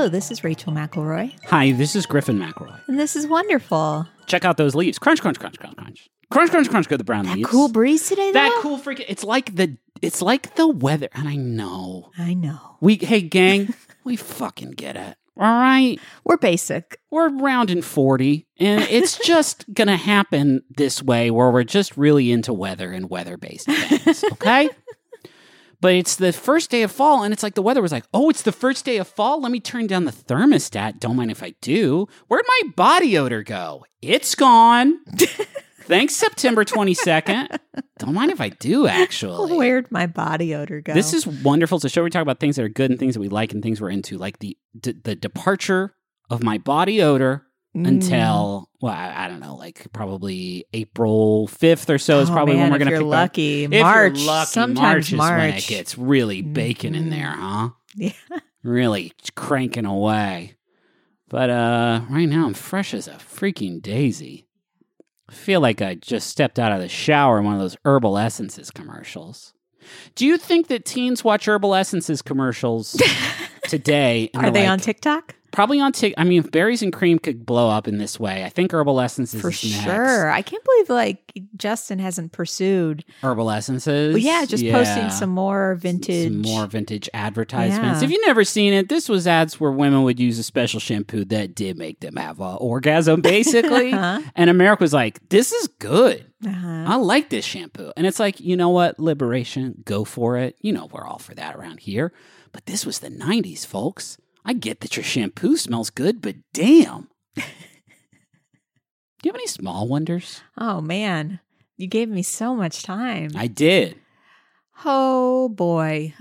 Hello, this is Rachel McElroy. Hi, this is Griffin McElroy. And this is wonderful. Check out those leaves. Crunch, crunch, crunch, crunch, crunch. Crunch, crunch, crunch, go the brown leaves. That cool breeze today, though? That cool freaking... It's like the weather. And I know. Hey, gang, we fucking get it. All right? We're basic. We're rounding 40. And it's just going to happen this way where we're just really into weather and weather-based things. Okay? But it's the first day of fall, and it's like the weather was like, oh, it's the first day of fall? Let me turn down the thermostat. Don't mind if I do. Where'd my body odor go? It's gone. Thanks, September 22nd. Don't mind if I do, actually. Where'd my body odor go? This is wonderful. It's a show where we talk about things that are good and things that we like and things we're into, like the departure of my body odor until, well, I don't know, like probably April 5th or so is probably when we're going to pick lucky. If March. you're lucky, Sometimes March is when it gets really baking in there, huh? Yeah. Really cranking away. But right now I'm fresh as a freaking daisy. I feel like I just stepped out of the shower in one of those Herbal Essences commercials. Do you think that teens watch Herbal Essences commercials today? Are they on TikTok? Probably on TikTok. I mean, if berries and cream could blow up in this way, I think Herbal Essences For is next. sure. I can't believe Justin hasn't pursued Herbal Essences. Well, yeah, posting some more vintage advertisements. Yeah. If you've never seen it, this was ads where women would use a special shampoo that did make them have an orgasm, basically. And America was like, this is good. I like this shampoo. And it's like, you know what? Liberation, go for it. You know, we're all for that around here. But this was the 90s, folks. I get that your shampoo smells good, but damn. Do you have any small wonders? Oh, man. You gave me so much time. I did. Oh, boy.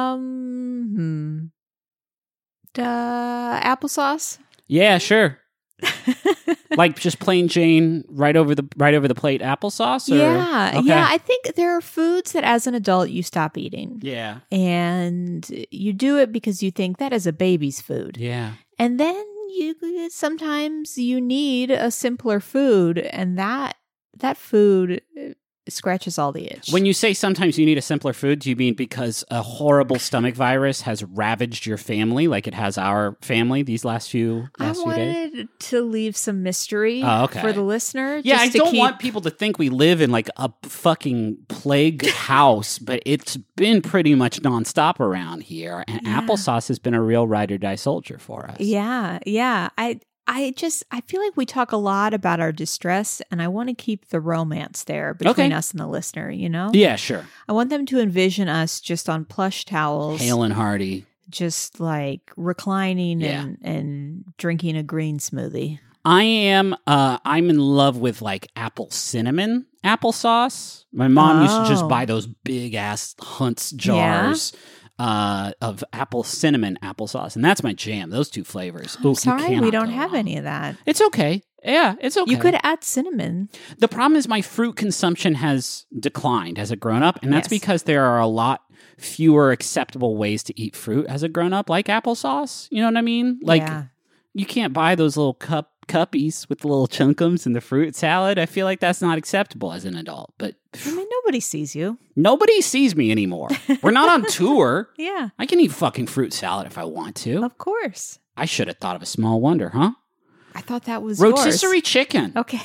Applesauce? Yeah, sure. Like just plain Jane right over the plate applesauce? Or? Yeah. Okay. Yeah, I think there are foods that as an adult you stop eating. Yeah. And you do it because you think that is a baby's food. Yeah. And then sometimes you need a simpler food, and that food scratches all the itch. When you say sometimes you need a simpler food, do you mean because a horrible stomach virus has ravaged your family like it has our family these last few days? I wanted to leave some mystery for the listener. Yeah, I don't want people to think we live in like a fucking plague house, but it's been pretty much nonstop around here, and applesauce has been a real ride or die soldier for us. Yeah. I feel like we talk a lot about our distress, and I want to keep the romance there between us and the listener, you know? Yeah, sure. I want them to envision us just on plush towels. Hale and hearty. Just like reclining and drinking a green smoothie. I'm in love with like apple cinnamon applesauce. My mom used to just buy those big ass Hunt's jars. Of apple cinnamon applesauce, and that's my jam. Those two flavors. I'm sorry, we don't have any of that. It's okay. Yeah, it's okay. You could add cinnamon. The problem is my fruit consumption has declined as a grown-up, and that's because there are a lot fewer acceptable ways to eat fruit as a grown-up, like applesauce. You know what I mean? Like, you can't buy those little cuppies with the little chunkums in the fruit salad. I feel like that's not acceptable as an adult, but... I mean, nobody sees you. Nobody sees me anymore. We're not on tour. Yeah. I can eat fucking fruit salad if I want to. Of course. I should have thought of a small wonder, huh? I thought that was rotisserie yours. Chicken. Okay.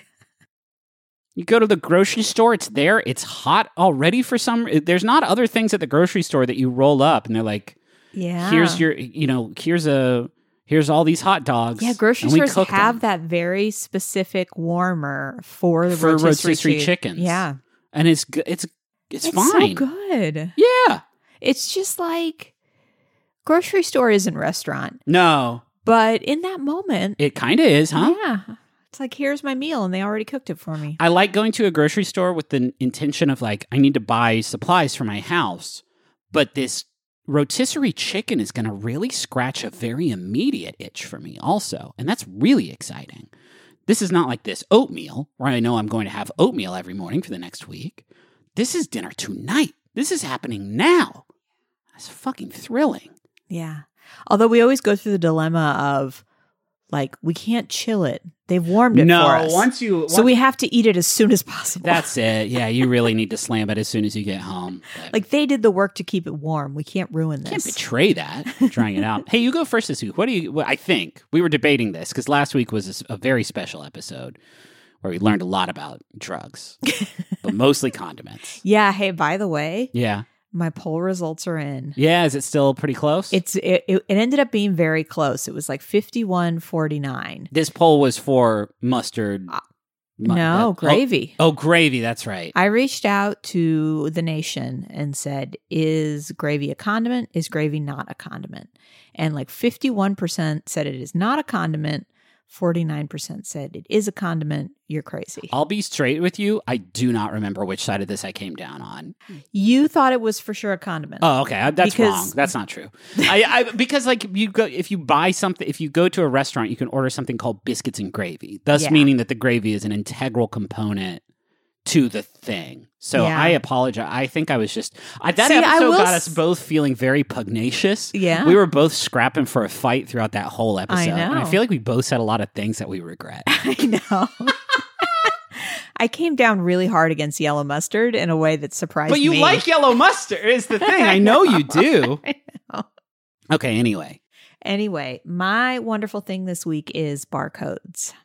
You go to the grocery store, it's there, it's hot already for some... There's not other things at the grocery store that you roll up and they're like, here's your, here's all these hot dogs. Yeah, grocery stores have that very specific warmer for the rotisserie chickens. Yeah. And it's fine. It's so good. Yeah. It's just like grocery store isn't restaurant. No. But in that moment. It kind of is, huh? Yeah. It's like, here's my meal, and they already cooked it for me. I like going to a grocery store with the intention of like, I need to buy supplies for my house. But this rotisserie chicken is going to really scratch a very immediate itch for me also. And that's really exciting. This is not like this oatmeal where I know I'm going to have oatmeal every morning for the next week. This is dinner tonight. This is happening now. That's fucking thrilling. Yeah. Although we always go through the dilemma of like, we can't chill it They've warmed it for us. So we have to eat it as soon as possible. That's it. Yeah, you really need to slam it as soon as you get home. Like they did the work to keep it warm. We can't ruin this. Can't betray that. Trying it out. Hey, you go first this week. I think we were debating this because last week was a very special episode where we learned a lot about drugs, but mostly condiments. Yeah. Hey, by the way. Yeah. My poll results are in. Yeah, is it still pretty close? It ended up being very close. It was like 51-49. This poll was for mustard. Gravy. Oh, gravy. That's right. I reached out to The Nation and said, is gravy a condiment? Is gravy not a condiment? And like 51% said it is not a condiment. 49% said it is a condiment. You're crazy. I'll be straight with you. I do not remember which side of this I came down on. You thought it was for sure a condiment. Oh, okay. That's wrong. That's not true. Because like if you go to a restaurant, you can order something called biscuits and gravy, thus meaning that the gravy is an integral component to the thing. So I apologize. I think I was just episode got us both feeling very pugnacious. Yeah, we were both scrapping for a fight throughout that whole episode. I know. And I feel like we both said a lot of things that we regret. I know. I came down really hard against yellow mustard in a way that surprised me. But you like yellow mustard is the thing. I know you do. I know. Okay. Anyway, my wonderful thing this week is barcodes.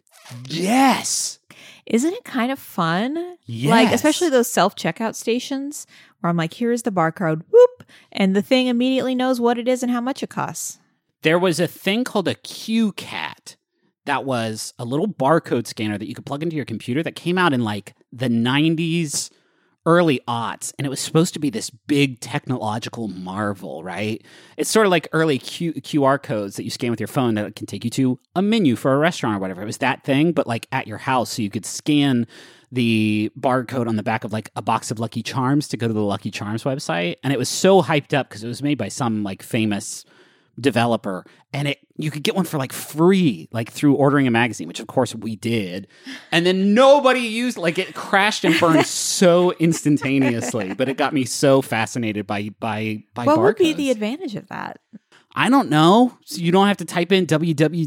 Yes. Isn't it kind of fun? Yes. Like, especially those self-checkout stations where I'm like, here's the barcode, whoop, and the thing immediately knows what it is and how much it costs. There was a thing called a QCat that was a little barcode scanner that you could plug into your computer that came out in like the 90s, early aughts, and it was supposed to be this big technological marvel, right? It's sort of like early QR codes that you scan with your phone that can take you to a menu for a restaurant or whatever. It was that thing, but like at your house, so you could scan the barcode on the back of like a box of Lucky Charms to go to the Lucky Charms website. And it was so hyped up because it was made by some like famous developer, and you could get one for like free, like through ordering a magazine, which of course we did. And then nobody used, like it crashed and burned so instantaneously, but it got me so fascinated by what would be the advantage of that? I don't know. So you don't have to type in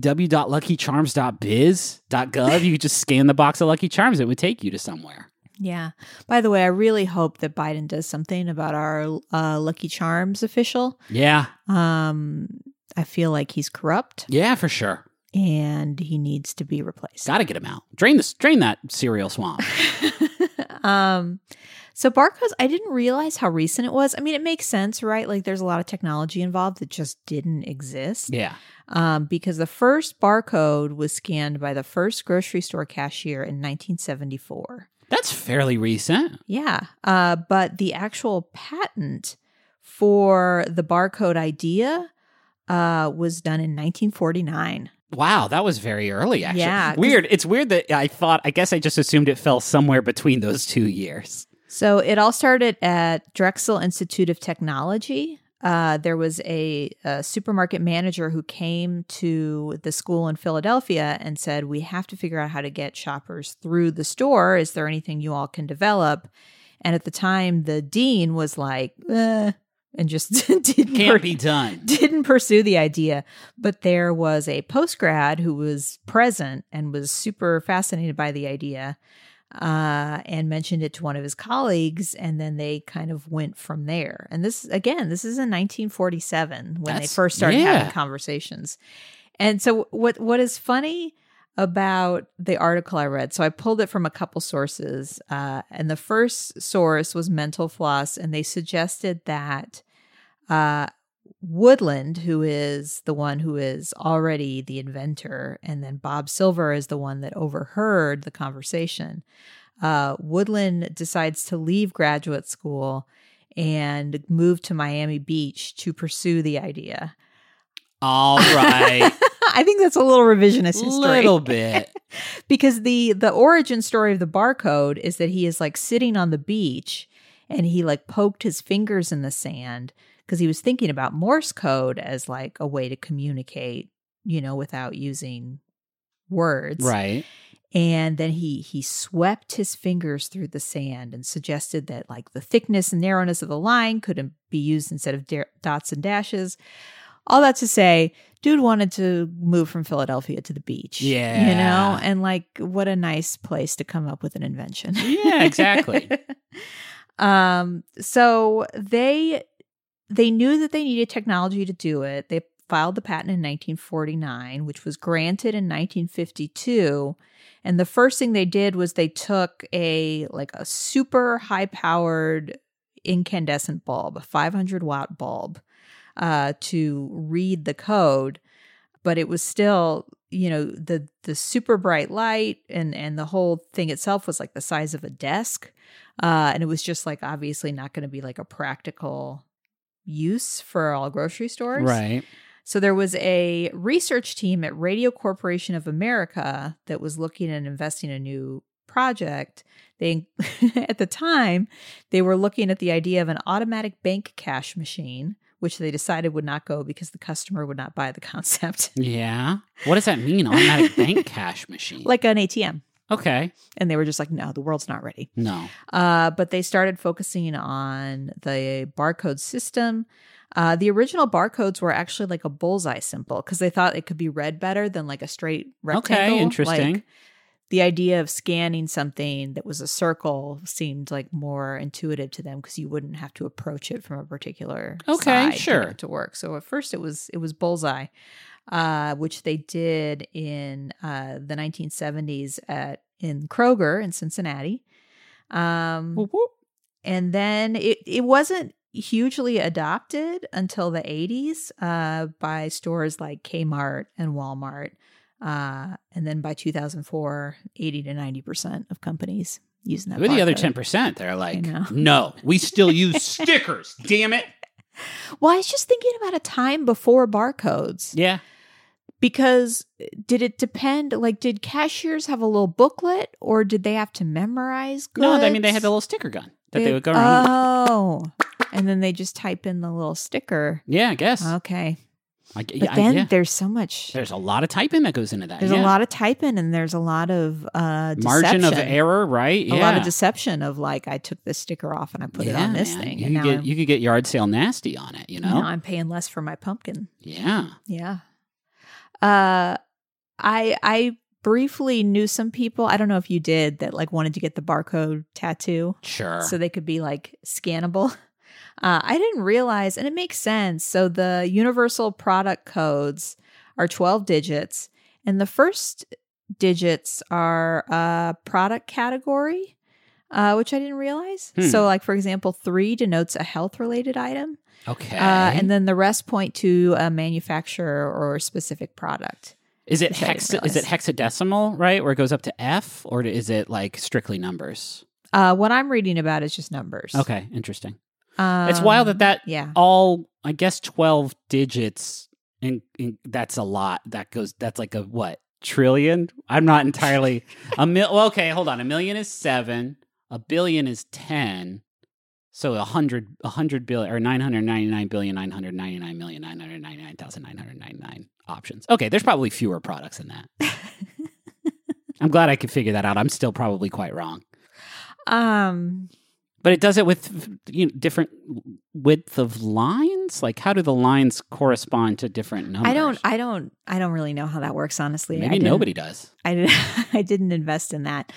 www.luckycharms.biz.gov. You could just scan the box of Lucky Charms. It would take you to somewhere. Yeah. By the way, I really hope that Biden does something about our Lucky Charms official. Yeah. I feel like he's corrupt. Yeah, for sure. And he needs to be replaced. Got to get him out. Drain that cereal swamp. So barcodes, I didn't realize how recent it was. I mean, it makes sense, right? Like there's a lot of technology involved that just didn't exist. Yeah. Because the first barcode was scanned by the first grocery store cashier in 1974. That's fairly recent. Yeah. But the actual patent for the barcode idea was done in 1949. Wow, that was very early, actually. Yeah. Weird. It's weird that I guess I just assumed it fell somewhere between those 2 years. So it all started at Drexel Institute of Technology. There was a supermarket manager who came to the school in Philadelphia and said, we have to figure out how to get shoppers through the store. Is there anything you all can develop? And at the time, the dean was like, and just can't be done. Didn't pursue the idea. But there was a postgrad who was present and was super fascinated by the idea. And mentioned it to one of his colleagues, and then they kind of went from there. And this is in 1947 when they first started having conversations. And so what is funny about the article I read, so I pulled it from a couple sources, and the first source was Mental Floss, and they suggested that Woodland, who is the one who is already the inventor, and then Bob Silver is the one that overheard the conversation. Woodland decides to leave graduate school and move to Miami Beach to pursue the idea. All right. I think that's a little revisionist history. A little bit. Because the origin story of the barcode is that he is like sitting on the beach and he like poked his fingers in the sand because he was thinking about Morse code as like a way to communicate, without using words. Right. And then he swept his fingers through the sand and suggested that like the thickness and narrowness of the line could be used instead of dots and dashes. all that to say, dude wanted to move from Philadelphia to the beach. Yeah. You know? And like, what a nice place to come up with an invention. Yeah, exactly. So they knew that they needed technology to do it. They filed the patent in 1949, which was granted in 1952. And the first thing they did was they took a super high-powered incandescent bulb, a 500-watt bulb, to read the code. But it was still, the super bright light and the whole thing itself was like the size of a desk. And it was just like obviously not going to be like a practical use for all grocery stores. Right. So there was a research team at Radio Corporation of America that was looking at investing in a new project. They, at the time, they were looking at the idea of an automatic bank cash machine, which they decided would not go because the customer would not buy the concept. Yeah. What does that mean? Automatic bank cash machine? Like an ATM. Okay. And they were just like, no, the world's not ready. No. But they started focusing on the barcode system. The original barcodes were actually like a bullseye symbol because they thought it could be read better than like a straight rectangle. Okay, interesting. Like, the idea of scanning something that was a circle seemed like more intuitive to them because you wouldn't have to approach it from a particular side sure. to get it to work. So at first it was bullseye, which they did in the 1970s in Kroger in Cincinnati. Whoop, whoop. And then it wasn't hugely adopted until the 80s by stores like Kmart and Walmart. And then by 2004, 80 to 90% of companies using that. With the other barcode. 10%, they're like, no, we still use stickers, damn it. Well, I was just thinking about a time before barcodes. Yeah. Because did it depend? Like, did cashiers have a little booklet or did they have to memorize goods? No, I mean, they had the little sticker gun that they would go around. Oh, and then they just type in the little sticker. Yeah, I guess. Okay. But then there's so much. There's a lot of typing that goes into that. There's a lot of typing and there's a lot of deception. Margin of error, right? Yeah. A lot of deception of like, I took this sticker off and I put it on this thing. You could get yard sale nasty on it, you know? Now I'm paying less for my pumpkin. Yeah. Yeah. I briefly knew some people, I don't know if you did, that like wanted to get the barcode tattoo. Sure. So they could be like scannable. I didn't realize, and it makes sense. So the universal product codes are 12 digits, and the first digits are product category, which I didn't realize. So like, for example, 3 denotes a health-related item. Okay. And then the rest point to a manufacturer or specific product. Is it hexadecimal, right? Where it goes up to F, or is it like strictly numbers? What I'm reading about is just numbers. Okay, interesting. It's wild that all, I guess, 12 digits, and that's a lot. That's like a what? Trillion? I'm not entirely okay, hold on. 1 million is 7. 1 billion is 10. So 100 billion or 999,999,999,999 options. Okay, there's probably fewer products than that. I'm glad I could figure that out. I'm still probably quite wrong. But it does it with different width of lines. Like, how do the lines correspond to different numbers? I don't really know how that works. Honestly, maybe nobody does. I didn't invest in that.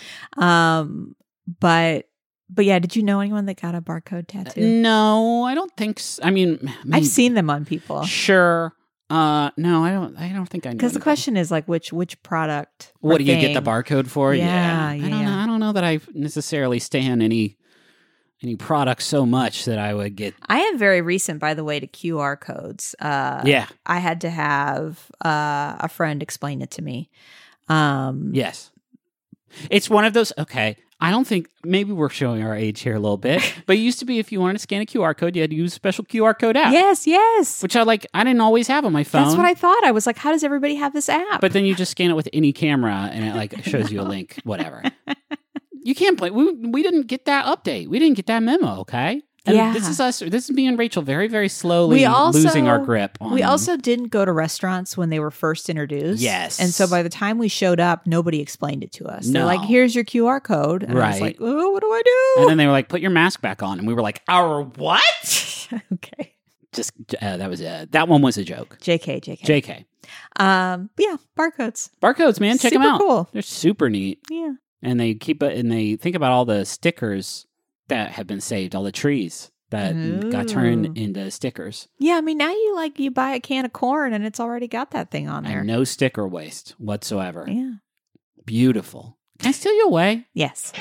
But yeah, did you know anyone that got a barcode tattoo? No, I don't think so. I mean, maybe. I've seen them on people. Sure. No, I don't think I know. Because the question is like, which product? What do you get the barcode for? Yeah. I don't know that I necessarily stand any product so much that I would get. I am very recent, by the way, to QR codes. I had to have a friend explain it to me. Yes. It's one of those, okay, I don't think, maybe we're showing our age here a little bit, but it used to be if you wanted to scan a QR code, you had to use a special QR code app. Yes. Which I didn't always have on my phone. That's what I thought. I was like, how does everybody have this app? But then you just scan it with any camera and it shows you a link, whatever. You can't play. We didn't get that update. We didn't get that memo, okay? And this is us. This is me and Rachel very, very slowly losing our grip on We also didn't go to restaurants when they were first introduced. Yes. And so by the time we showed up, nobody explained it to us. No. They're like, here's your QR code. And I was like, oh, what do I do? And then they were like, put your mask back on. And we were like, our what? Okay. Just That one was a joke. JK. JK. Yeah, barcodes. Barcodes, man, check them Super out. cool. They're super neat. Yeah. And they think about all the stickers that have been saved, all the trees that got turned into stickers. Yeah, I mean, now you buy a can of corn and it's already got that thing on there. And no sticker waste whatsoever. Yeah. Beautiful. Can I steal you away? Yes.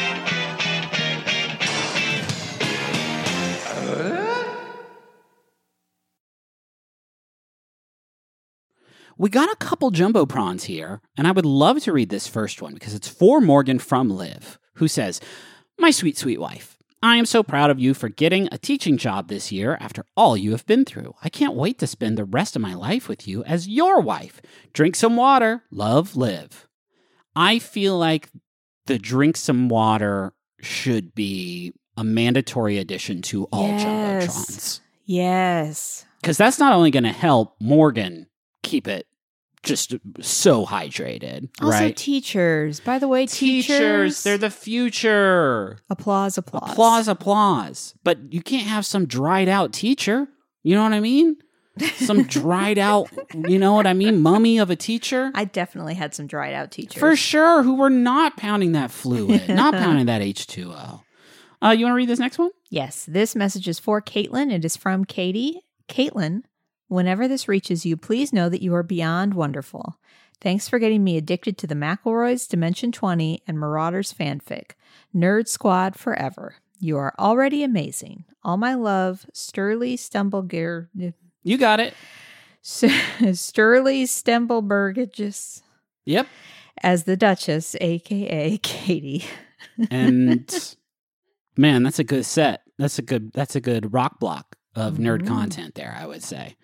We got a couple jumbo prawns here, and I would love to read this first one because it's for Morgan from Liv, who says, "My sweet, sweet wife, I am so proud of you for getting a teaching job this year after all you have been through. I can't wait to spend the rest of my life with you as your wife. Drink some water. Love, Liv." I feel like the drink some water should be a mandatory addition to all jumbotrons. Yes. Because that's not only going to help Morgan keep it just so hydrated, Also, right? teachers. By the way, teachers. They're the future. Applause. Applause. But you can't have some dried out teacher. You know what I mean? Some dried out, you know what I mean? Mummy of a teacher. I definitely had some dried out teachers. For sure, who were not pounding that fluid, not pounding that H2O. You want to read this next one? Yes. This message is for Caitlin. It is from Katie. Caitlin, whenever this reaches you, please know that you are beyond wonderful. Thanks for getting me addicted to the McElroys, Dimension 20, and Marauders fanfic. Nerd Squad forever. You are already amazing. All my love, Sturley Stumblegear. You got it. Sturley Stemblebergages. Yep. As the Duchess, a.k.a. Katie. And man, that's a good set. That's a good rock block of nerd content there, I would say.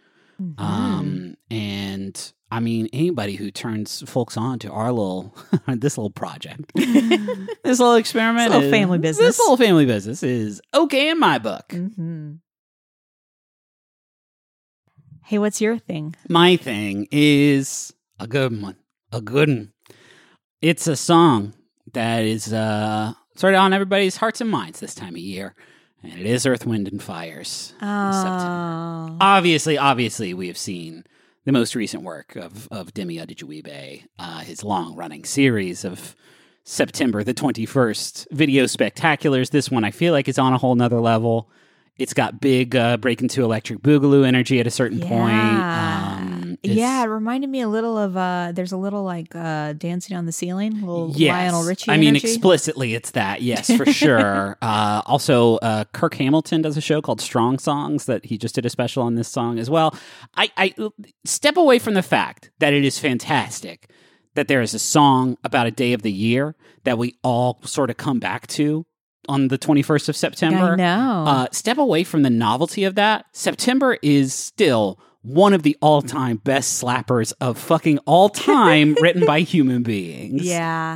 And I mean, anybody who turns folks on to our this little project, this little experiment, this little family business. This little family business is okay in my book. Mm-hmm. Hey, what's your thing? My thing is a good one. It's a song that is sort of on everybody's hearts and minds this time of year. And it is Earth, Wind, and Fire's September. Obviously, we have seen the most recent work of Demi Adejuyigbe, his long-running series of September the 21st video spectaculars. This one, I feel like, is on a whole nother level. It's got big Break Into Electric Boogaloo energy at a certain point. It reminded me a little of, there's a little like Dancing on the Ceiling, little Lionel Richie I mean, energy. explicitly it's that, yes, for sure. Also, Kirk Hamilton does a show called Strong Songs that he just did a special on this song as well. I step away from the fact that it is fantastic that there is a song about a day of the year that we all sort of come back to on the 21st of September. I know. Step away from the novelty of that. September is still one of the all-time best slappers of fucking all time written by human beings. Yeah.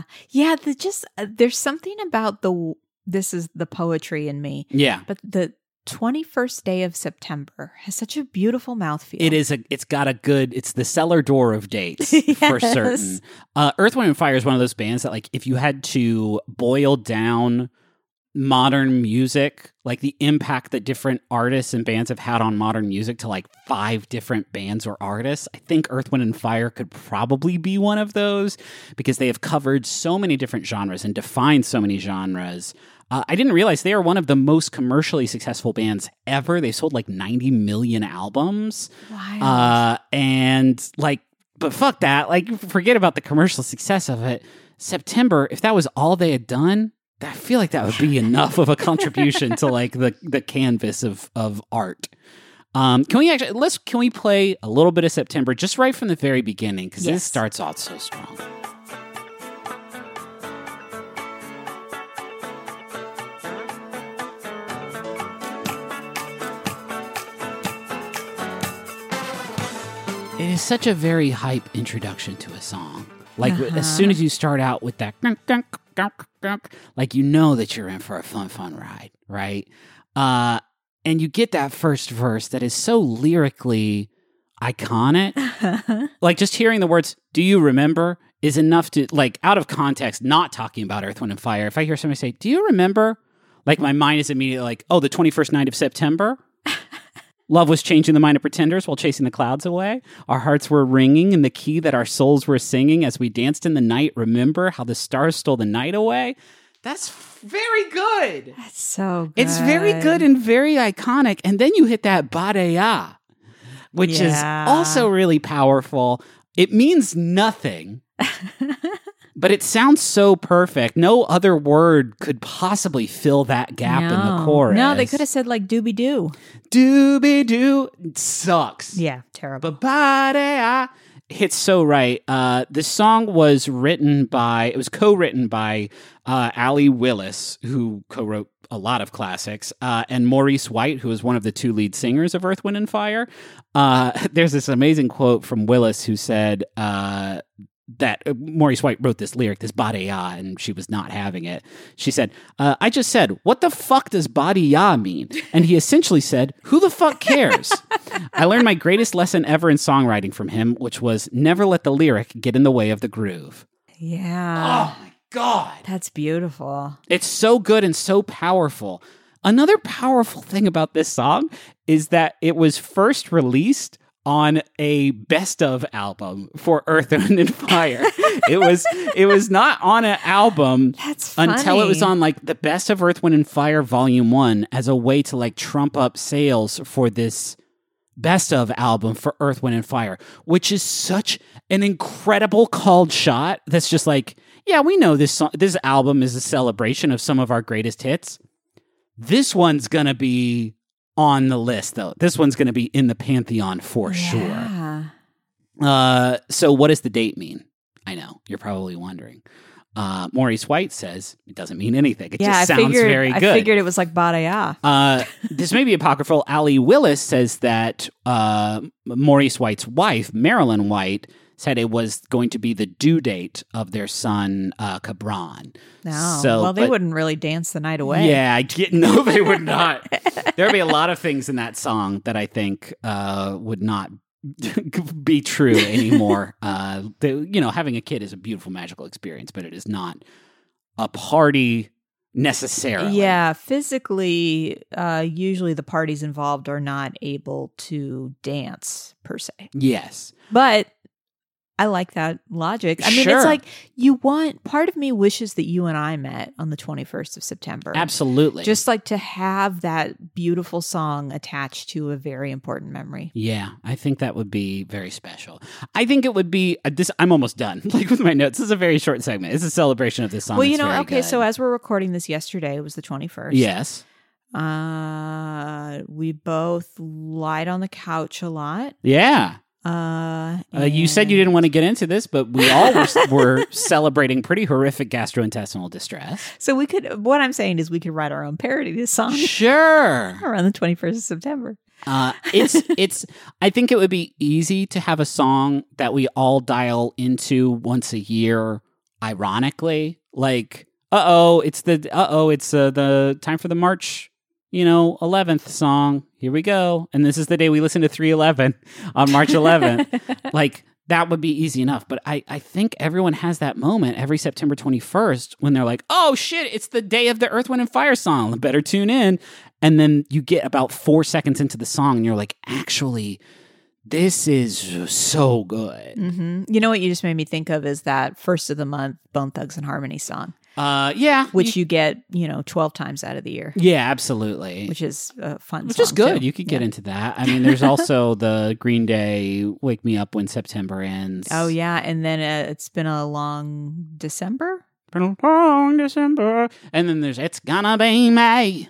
There's something about this is the poetry in me. Yeah. But the 21st day of September has such a beautiful mouthfeel. It's the cellar door of dates for certain. Earth, Wind, and Fire is one of those bands that, like, if you had to boil down modern music, like the impact that different artists and bands have had on modern music to like 5 different bands or artists, I think Earth, Wind, and Fire could probably be one of those because they have covered so many different genres and defined so many genres. I didn't realize they are one of the most commercially successful bands ever. They've sold like 90 million albums. Wow. And like, but fuck that. Like, forget about the commercial success of it. September, if that was all they had done, I feel like that would be enough of a contribution to like the canvas of art. Can we play a little bit of September just right from the very beginning? Because this starts off so strong. It is such a very hype introduction to a song. Like, as soon as you start out with that, like, you know that you're in for a fun ride, right? And you get that first verse that is so lyrically iconic. Like, just hearing the words, "Do you remember?" is enough to, like, out of context, not talking about Earth, Wind, and Fire. If I hear somebody say, "Do you remember?" Like, my mind is immediately like, oh, the 21st night of September? Love was changing the mind of pretenders while chasing the clouds away. Our hearts were ringing in the key that our souls were singing as we danced in the night. Remember how the stars stole the night away? That's very good. That's so good. It's very good and very iconic. And then you hit that Badea, which is also really powerful. It means nothing. But it sounds so perfect. No other word could possibly fill that gap in the chorus. No, they could have said like doobie doo. Doobie doo. It sucks. Yeah, terrible. Ba-ba-da-ah. It's so right. This song was co-written by Allie Willis, who co-wrote a lot of classics, and Maurice White, who is one of the two lead singers of Earth, Wind, and Fire. There's this amazing quote from Willis who said, that Maurice White wrote this lyric, this Badea, and she was not having it. She said, I just said, what the fuck does Badea mean? And he essentially said, who the fuck cares? I learned my greatest lesson ever in songwriting from him, which was never let the lyric get in the way of the groove. Yeah. Oh my God. That's beautiful. It's so good and so powerful. Another powerful thing about this song is that it was first released on a best of album for Earth, Wind, and Fire. It was not on an album until it was on like the best of Earth, Wind, and Fire Volume 1 as a way to like trump up sales for this best of album for Earth, Wind, and Fire, which is such an incredible called shot. That's just like, yeah, we know this album is a celebration of some of our greatest hits. This one's gonna be on the list, though. This one's going to be in the pantheon for sure. So what does the date mean? I know, you're probably wondering. Maurice White says it doesn't mean anything. It just sounds very good. I figured it was like Badea. This may be apocryphal. Allie Willis says that Maurice White's wife, Marilyn White, said it was going to be the due date of their son, Cabron. No. They wouldn't really dance the night away. Yeah, no, they would not. There would be a lot of things in that song that I think would not be true anymore. Having a kid is a beautiful, magical experience, but it is not a party necessarily. Yeah, physically, usually the parties involved are not able to dance, per se. Yes. But I like that logic. I mean, it's like part of me wishes that you and I met on the 21st of September. Absolutely. Just like to have that beautiful song attached to a very important memory. Yeah, I think that would be very special. I think it would be, I'm almost done, like with my notes. This is a very short segment. It's a celebration of this song. Well, so as we're recording this yesterday, it was the 21st. Yes. We both lied on the couch a lot. Yeah. You said you didn't want to get into this, but we all were celebrating pretty horrific gastrointestinal distress. So what I'm saying is we could write our own parody of this song. Sure. Around the 21st of September. I think it would be easy to have a song that we all dial into once a year, ironically. Like, it's the time for the March 11th song. Here we go. And this is the day we listen to 311 on March 11th. Like, that would be easy enough. But I think everyone has that moment every September 21st when they're like, oh shit, it's the day of the Earth, Wind, and Fire song. Better tune in. And then you get about 4 seconds into the song and you're like, actually, this is so good. Mm-hmm. You know what you just made me think of is that first of the month Bone Thugs and Harmony song. Yeah. Which you get, 12 times out of the year. Yeah, absolutely. Which is a fun Which song is good. too. You could get into that. I mean, there's also the Green Day Wake Me Up When September Ends. Oh, yeah. And then it's been a long December. Been a long December. And then there's It's Gonna Be May.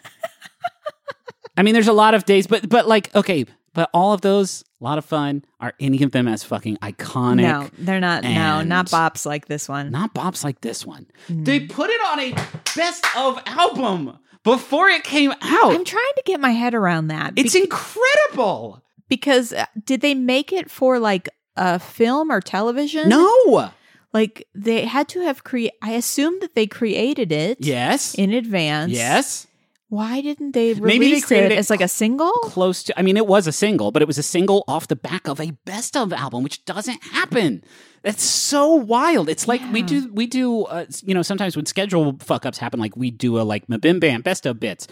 I mean, there's a lot of days, but like, okay, but all of those, a lot of fun. Are any of them as fucking iconic? No, they're not. No, not bops like this one. Not bops like this one. They put it on a best of album before it came out. I'm trying to get my head around that. It's incredible. Because did they make it for like a film or television? No. Like they had to have I assume that they created it. Yes. In advance. Yes. Why didn't they release Maybe they created it as like a single? Close to, I mean, it was a single, but it was a single off the back of a best of album, which doesn't happen. That's so wild. It's like we do, sometimes when schedule fuck ups happen, like we do a like Mabim Bam best of bits.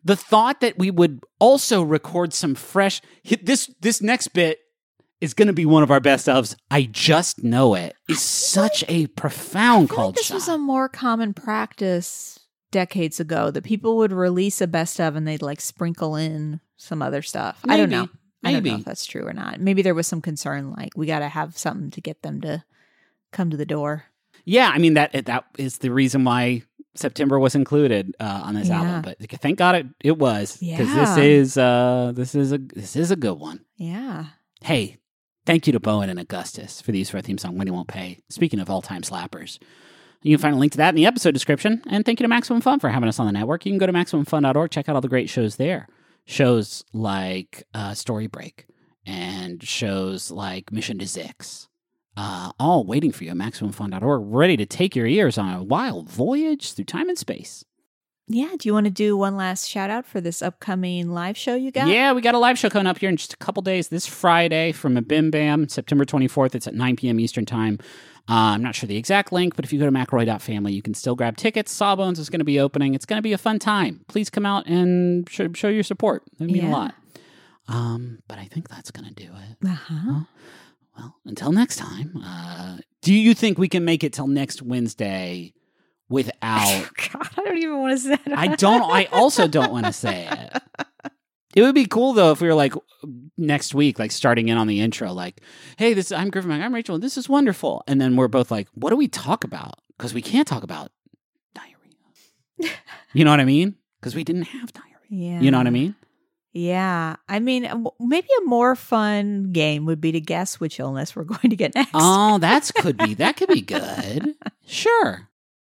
The thought that we would also record some fresh... This next bit is going to be one of our best ofs. I just know it. Is such a profound cult This shot. was a more common practice decades ago that people would release a best of and they'd like sprinkle in some other stuff. I don't know. I don't know if that's true or not. Maybe there was some concern like we got to have something to get them to come to the door. Yeah, I mean that is the reason why September was included on this album. But thank God it was, because this is a good one. Yeah. Hey, thank you to Bowen and Augustus for the use of our theme song, Money Won't Pay. Speaking of all-time slappers. You can find a link to that in the episode description. And thank you to Maximum Fun for having us on the network. You can go to MaximumFun.org, check out all the great shows there. Shows like Story Break and shows like Mission to Zix. All waiting for you at MaximumFun.org, ready to take your ears on a wild voyage through time and space. Yeah, do you want to do one last shout out for this upcoming live show you got? Yeah, we got a live show coming up here in just a couple days. This Friday from a Bim Bam, September 24th. It's at 9 p.m. Eastern Time. I'm not sure the exact link, but if you go to McElroy.family, you can still grab tickets. Sawbones is going to be opening. It's going to be a fun time. Please come out and show your support. It would mean a lot. But I think that's going to do it. Well, until next time, do you think we can make it till next Wednesday without... God, I don't even want to say that. I also don't want to say it. It would be cool, though, if we were, like, next week, like, starting in on the intro, like, hey, I'm Griffin, I'm Rachel, and this is wonderful. And then we're both like, what do we talk about? Because we can't talk about diarrhea. You know what I mean? Because we didn't have diarrhea. Yeah. You know what I mean? Yeah. I mean, maybe a more fun game would be to guess which illness we're going to get next. Oh, that could be good. Sure.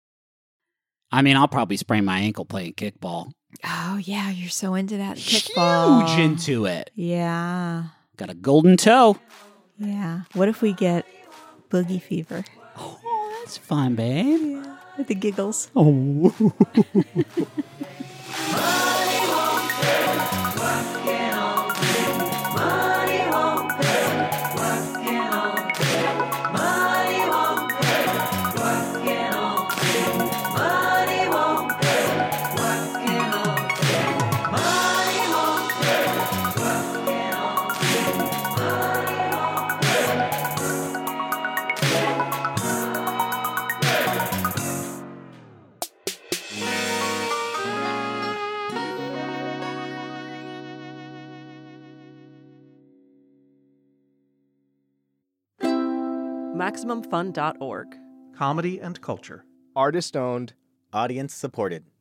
I mean, I'll probably sprain my ankle playing kickball. Oh, yeah. You're so into that kickball. Huge into it. Yeah. Got a golden toe. Yeah. What if we get boogie fever? Oh, that's fun, babe. Yeah. With the giggles. Oh. MaximumFun.org. Comedy and culture. Artist owned. Audience supported.